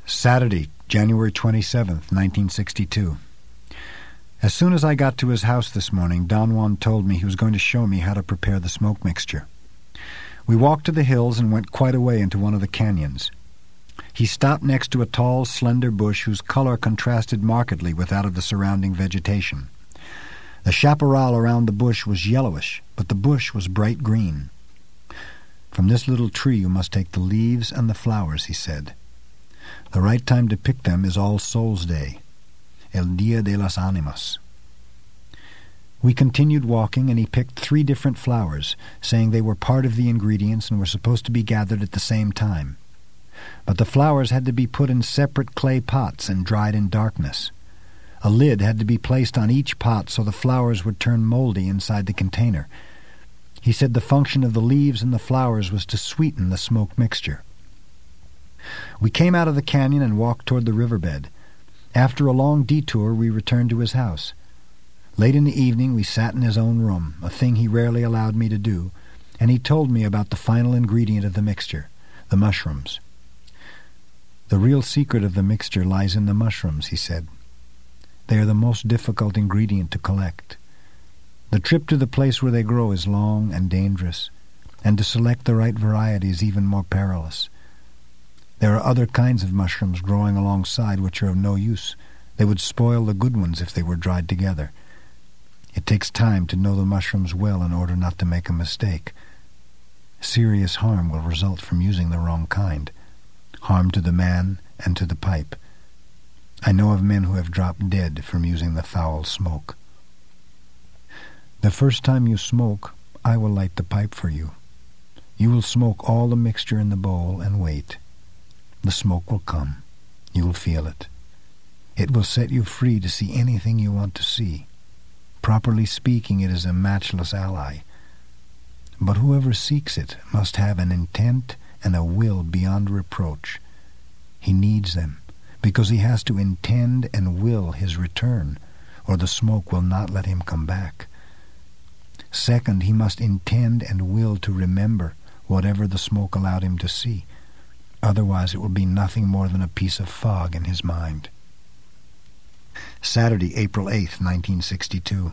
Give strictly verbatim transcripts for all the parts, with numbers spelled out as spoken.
Saturday, January twenty-seventh, nineteen sixty-two. As soon as I got to his house this morning, Don Juan told me he was going to show me how to prepare the smoke mixture. We walked to the hills and went quite a way into one of the canyons. He stopped next to a tall, slender bush whose color contrasted markedly with that of the surrounding vegetation. The chaparral around the bush was yellowish, but the bush was bright green. "From this little tree you must take the leaves and the flowers," he said. "The right time to pick them is All Souls' Day, El Dia de las Animas." We continued walking, and he picked three different flowers, saying they were part of the ingredients and were supposed to be gathered at the same time. But the flowers had to be put in separate clay pots and dried in darkness. A lid had to be placed on each pot so the flowers would turn moldy inside the container. He said the function of the leaves and the flowers was to sweeten the smoke mixture. We came out of the canyon and walked toward the riverbed. After a long detour, we returned to his house. Late in the evening, we sat in his own room, a thing he rarely allowed me to do, and he told me about the final ingredient of the mixture, the mushrooms. "The real secret of the mixture lies in the mushrooms," he said. "They are the most difficult ingredient to collect. The trip to the place where they grow is long and dangerous, and to select the right variety is even more perilous. There are other kinds of mushrooms growing alongside which are of no use. They would spoil the good ones if they were dried together. It takes time to know the mushrooms well in order not to make a mistake. Serious harm will result from using the wrong kind, harm to the man and to the pipe. I know of men who have dropped dead from using the foul smoke. The first time you smoke, I will light the pipe for you. You will smoke all the mixture in the bowl and wait. The smoke will come. You will feel it. It will set you free to see anything you want to see. Properly speaking, it is a matchless ally. But whoever seeks it must have an intent and a will beyond reproach. He needs them, because he has to intend and will his return, or the smoke will not let him come back. Second, he must intend and will to remember whatever the smoke allowed him to see. Otherwise it will be nothing more than a piece of fog in his mind. Saturday, April eighth, nineteen sixty-two.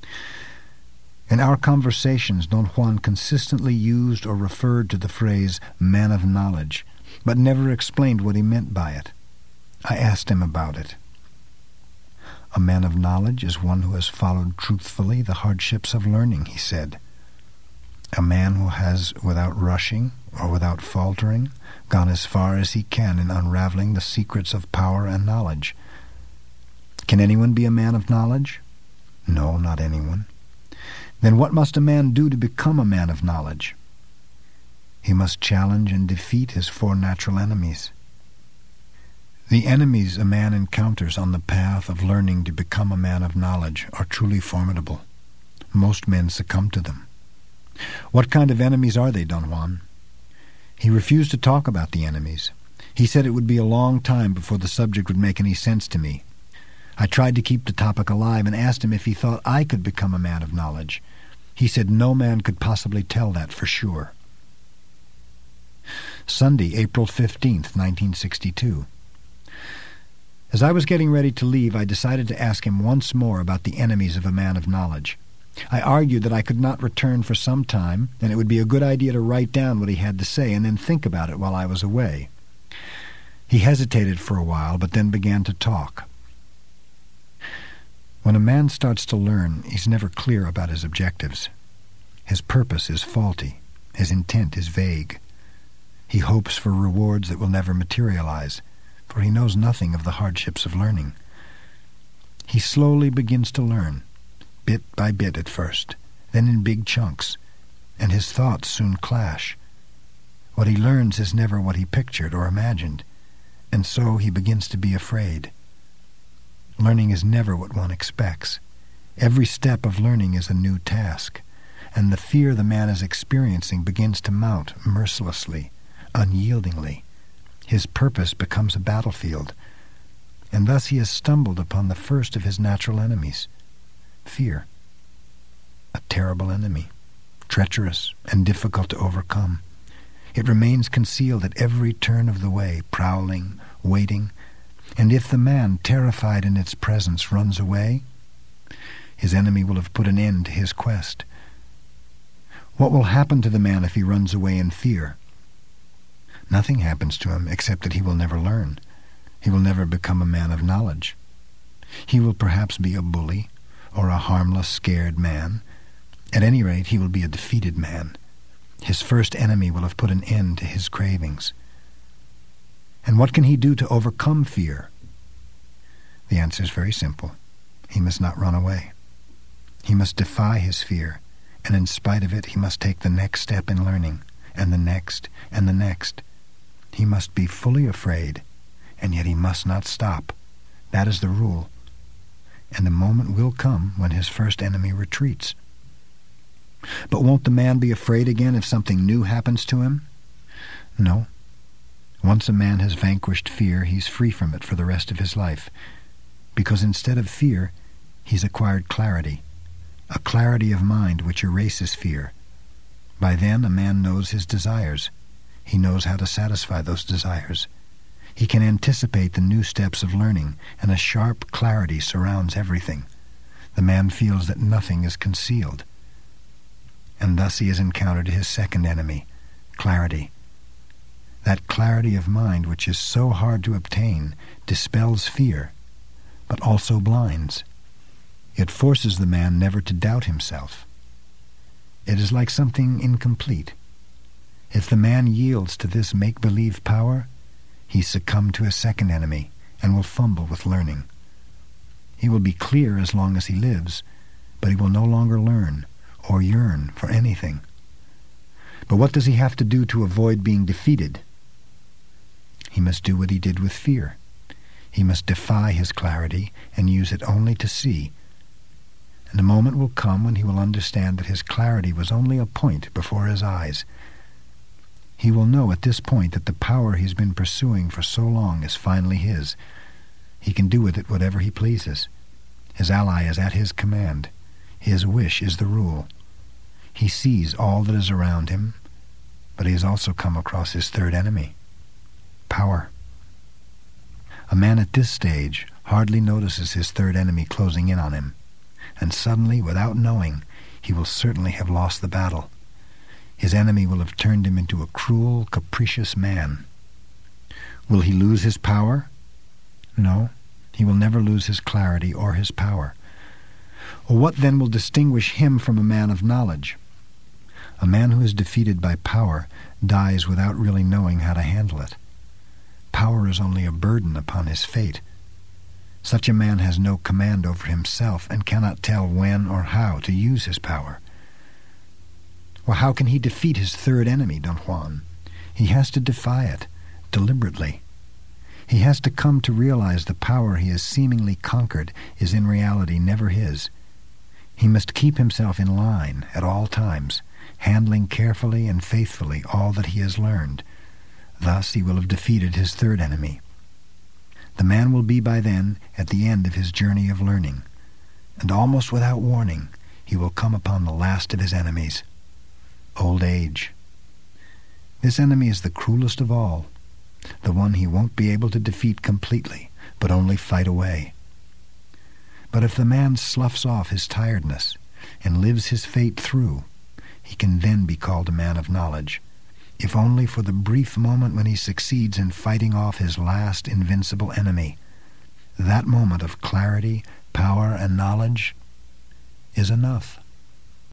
In our conversations, Don Juan consistently used or referred to the phrase "man of knowledge," but never explained what he meant by it. I asked him about it. "A man of knowledge is one who has followed truthfully the hardships of learning," he said. "A man who has, without rushing or without faltering, gone as far as he can in unraveling the secrets of power and knowledge. Can anyone be a man of knowledge? No, not anyone. Then what must a man do to become a man of knowledge? He must challenge and defeat his four natural enemies. The enemies a man encounters on the path of learning to become a man of knowledge are truly formidable. Most men succumb to them. What kind of enemies are they, Don Juan?" He refused to talk about the enemies. He said it would be a long time before the subject would make any sense to me. I tried to keep the topic alive and asked him if he thought I could become a man of knowledge. He said no man could possibly tell that for sure. Sunday, April fifteenth, nineteen sixty-two. As I was getting ready to leave, I decided to ask him once more about the enemies of a man of knowledge. I argued that I could not return for some time, and it would be a good idea to write down what he had to say and then think about it while I was away. He hesitated for a while, but then began to talk. When a man starts to learn, he's never clear about his objectives. His purpose is faulty. His intent is vague. He hopes for rewards that will never materialize, for he knows nothing of the hardships of learning. He slowly begins to learn, bit by bit at first, then in big chunks, and his thoughts soon clash. What he learns is never what he pictured or imagined, and so he begins to be afraid. Learning is never what one expects. Every step of learning is a new task, and the fear the man is experiencing begins to mount mercilessly, unyieldingly. His purpose becomes a battlefield, and thus he has stumbled upon the first of his natural enemies, fear. A terrible enemy, treacherous and difficult to overcome. It remains concealed at every turn of the way, prowling, waiting, and if the man, terrified in its presence, runs away, his enemy will have put an end to his quest. What will happen to the man if he runs away in fear? Nothing happens to him except that he will never learn. He will never become a man of knowledge. He will perhaps be a bully or a harmless, scared man. At any rate, he will be a defeated man. His first enemy will have put an end to his cravings. And what can he do to overcome fear? The answer is very simple. He must not run away. He must defy his fear, and in spite of it, he must take the next step in learning, and the next, and the next. He must be fully afraid, and yet he must not stop. That is the rule. And the moment will come when his first enemy retreats. But won't the man be afraid again if something new happens to him? No. Once a man has vanquished fear, he's free from it for the rest of his life, because instead of fear, he's acquired clarity, a clarity of mind which erases fear. By then, a man knows his desires. He knows how to satisfy those desires. He can anticipate the new steps of learning, and a sharp clarity surrounds everything. The man feels that nothing is concealed. And thus he has encountered his second enemy, clarity. That clarity of mind which is so hard to obtain dispels fear, but also blinds. It forces the man never to doubt himself. It is like something incomplete. If the man yields to this make-believe power, he succumbed to his second enemy and will fumble with learning. He will be clear as long as he lives, but he will no longer learn or yearn for anything. But what does he have to do to avoid being defeated? He must do what he did with fear. He must defy his clarity and use it only to see. And a moment will come when he will understand that his clarity was only a point before his eyes. He will know at this point that the power he's been pursuing for so long is finally his. He can do with it whatever he pleases. His ally is at his command. His wish is the rule. He sees all that is around him, but he has also come across his third enemy, power. A man at this stage hardly notices his third enemy closing in on him, and suddenly, without knowing, he will certainly have lost the battle. His enemy will have turned him into a cruel, capricious man. Will he lose his power? No, he will never lose his clarity or his power. Well, what then will distinguish him from a man of knowledge? A man who is defeated by power dies without really knowing how to handle it. Power is only a burden upon his fate. Such a man has no command over himself and cannot tell when or how to use his power. Well, how can he defeat his third enemy, Don Juan? He has to defy it, deliberately. He has to come to realize the power he has seemingly conquered is in reality never his. He must keep himself in line at all times, handling carefully and faithfully all that he has learned. Thus he will have defeated his third enemy. The man will be by then at the end of his journey of learning, and almost without warning he will come upon the last of his enemies, old age. This enemy is the cruelest of all, the one he won't be able to defeat completely, but only fight away. But if the man sloughs off his tiredness and lives his fate through, he can then be called a man of knowledge, if only for the brief moment when he succeeds in fighting off his last invincible enemy. That moment of clarity, power, and knowledge is enough.